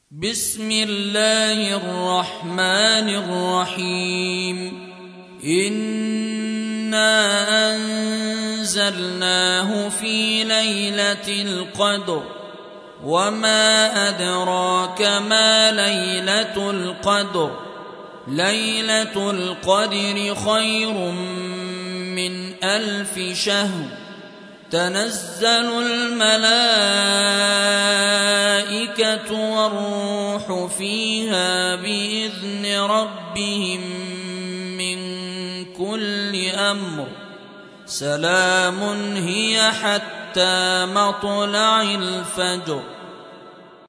بسم الله الرحمن الرحيم. إنا أنزلناه في ليلة القدر وما أدراك ما ليلة القدر. ليلة القدر خير من 1000 شهر. تنزل الملائكة والروح فيها بإذن ربهم من كل أمر. سلام هي حتى مطلع الفجر.